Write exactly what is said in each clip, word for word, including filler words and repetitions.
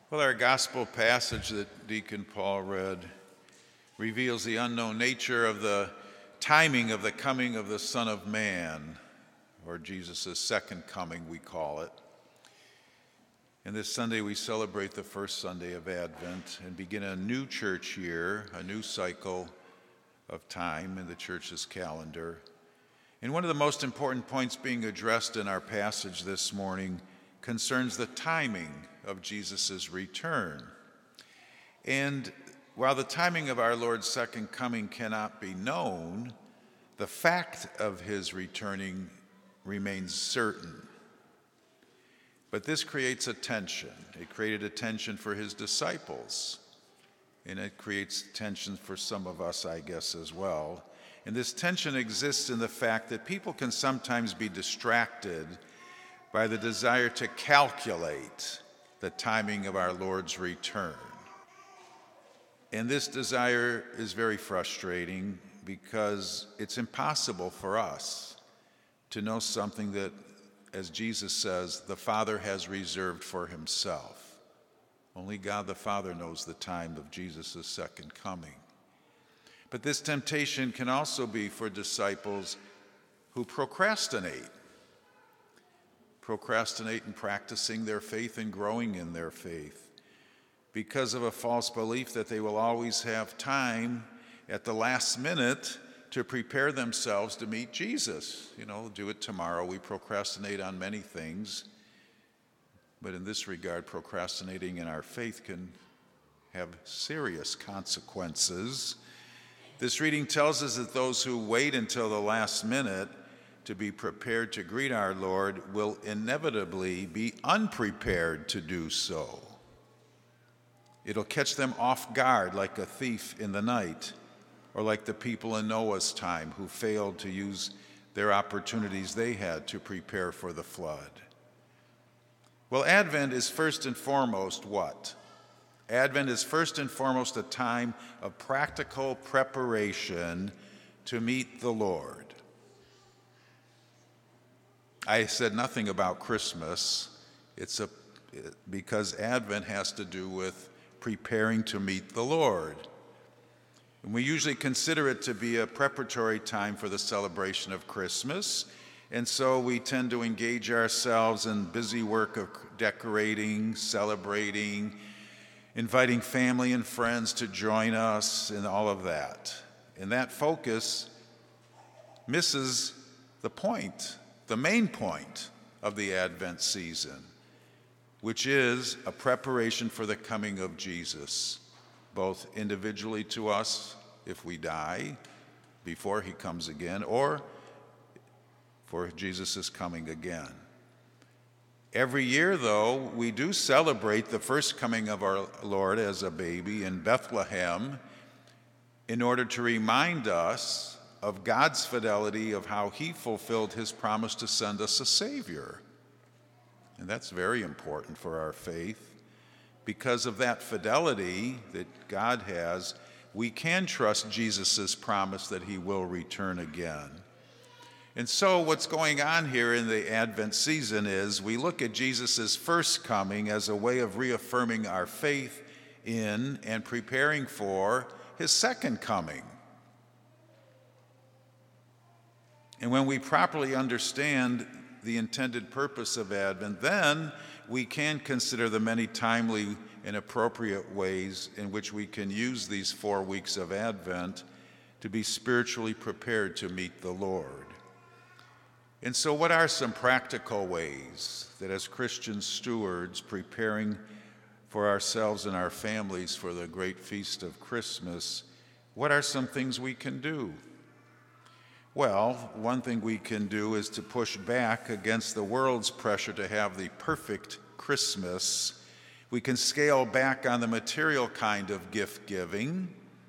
Well, our gospel passage that Deacon Paul read reveals the unknown nature of the timing of the coming of the Son of Man, or Jesus' second coming, we call it. And this Sunday we celebrate the first Sunday of Advent and begin a new church year, a new cycle of time in the church's calendar. And one of the most important points being addressed in our passage this morning concerns the timing of Jesus' return. And while the timing of our Lord's second coming cannot be known, the fact of his returning remains certain. But this creates a tension. It created a tension for his disciples, and it creates tension for some of us, I guess, as well. And this tension exists in the fact that people can sometimes be distracted by the desire to calculate the timing of our Lord's return. And this desire is very frustrating because it's impossible for us to know something that, as Jesus says, the Father has reserved for himself. Only God the Father knows the time of Jesus' second coming. But this temptation can also be for disciples who procrastinate. Procrastinate in practicing their faith and growing in their faith because of a false belief that they will always have time at the last minute to prepare themselves to meet Jesus. You know, do it tomorrow. We procrastinate on many things, but in this regard, procrastinating in our faith can have serious consequences. This reading tells us that those who wait until the last minute to be prepared to greet our Lord will inevitably be unprepared to do so. It'll catch them off guard like a thief in the night, or like the people in Noah's time who failed to use their opportunities they had to prepare for the flood. Well, Advent is first and foremost what? Advent is first and foremost a time of practical preparation to meet the Lord. I said nothing about Christmas. It's a because Advent has to do with preparing to meet the Lord. And we usually consider it to be a preparatory time for the celebration of Christmas, and so we tend to engage ourselves in busy work of decorating, celebrating, inviting family and friends to join us, and all of that. And that focus misses the point, the main point of the Advent season, which is a preparation for the coming of Jesus, both individually to us if we die before he comes again, or for Jesus' coming again. Every year, though, we do celebrate the first coming of our Lord as a baby in Bethlehem in order to remind us of God's fidelity of how he fulfilled his promise to send us a Savior. And that's very important for our faith. Because of that fidelity that God has, we can trust Jesus' promise that he will return again. And so what's going on here in the Advent season is we look at Jesus' first coming as a way of reaffirming our faith in and preparing for his second coming. And when we properly understand the intended purpose of Advent, then we can consider the many timely and appropriate ways in which we can use these four weeks of Advent to be spiritually prepared to meet the Lord. And so what are some practical ways that as Christian stewards preparing for ourselves and our families for the great feast of Christmas, what are some things we can do? Well, one thing we can do is to push back against the world's pressure to have the perfect Christmas. We can scale back on the material kind of gift giving,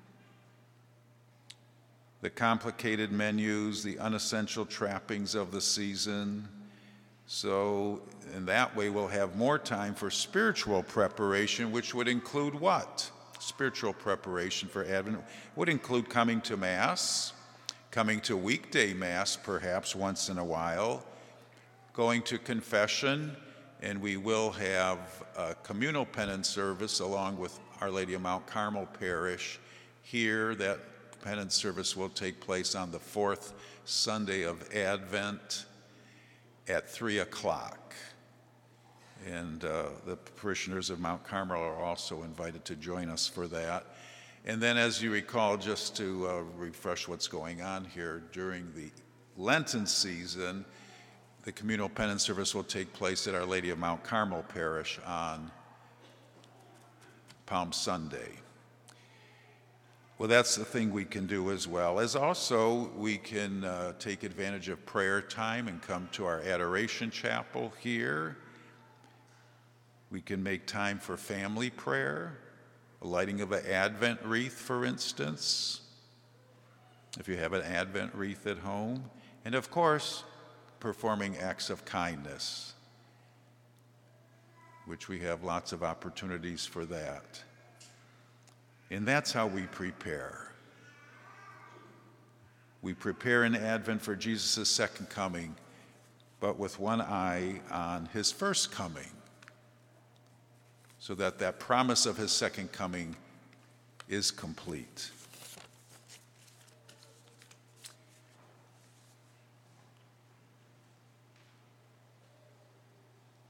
the complicated menus, the unessential trappings of the season. So in that way, we'll have more time for spiritual preparation, which would include what? Spiritual preparation for Advent would include coming to Mass, coming to weekday Mass perhaps once in a while, going to confession, and we will have a communal penance service along with Our Lady of Mount Carmel Parish here. That penance service will take place on the fourth Sunday of Advent at three o'clock. And uh, the parishioners of Mount Carmel are also invited to join us for that. And then, as you recall, just to uh, refresh what's going on here, during the Lenten season, the communal penance service will take place at Our Lady of Mount Carmel Parish on Palm Sunday. Well, that's the thing we can do, as well as also we can uh, take advantage of prayer time and come to our adoration chapel here. We can make time for family prayer, a lighting of an Advent wreath, for instance, if you have an Advent wreath at home, and of course, performing acts of kindness, which we have lots of opportunities for that. And that's how we prepare. We prepare in Advent for Jesus' second coming, but with one eye on his first coming, so that that promise of his second coming is complete.